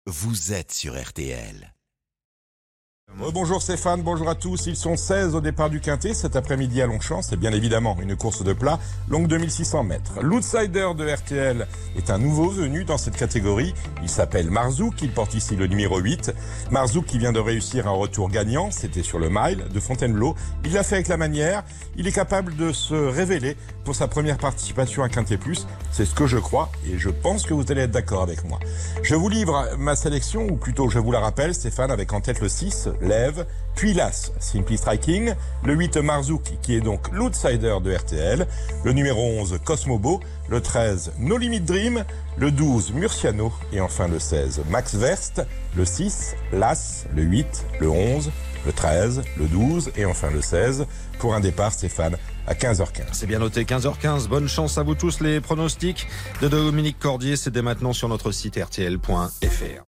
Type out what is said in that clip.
Vous êtes sur RTL. Bonjour Stéphane, bonjour à tous. Ils sont 16 au départ du Quintet cet après-midi à Longchamp. C'est bien évidemment une course de plat longue 2600 mètres. L'outsider de RTL est un nouveau venu dans cette catégorie. Il s'appelle Marzouk, il porte ici le numéro 8. Marzouk qui vient de réussir un retour gagnant, c'était sur le mile de Fontainebleau. Il l'a fait avec la manière. Il est capable de se révéler pour sa première participation à Quintet Plus. C'est ce que je crois et je pense que vous allez être d'accord avec moi. Je vous livre ma sélection, ou plutôt je vous la rappelle Stéphane, avec en tête le 6, Lève, puis l'As, Simply Striking, le 8 Marzouk qui est donc l'outsider de RTL, le numéro 11 Cosmobo, le 13 No Limit Dream, le 12 Murciano et enfin le 16 Max Verst, le 6 l'As, le 8, le 11, le 13, le 12 et enfin le 16 pour un départ Stéphane à 15h15. C'est bien noté, 15h15. Bonne chance à vous tous. Les pronostics de Dominique Cordier, c'est dès maintenant sur notre site rtl.fr.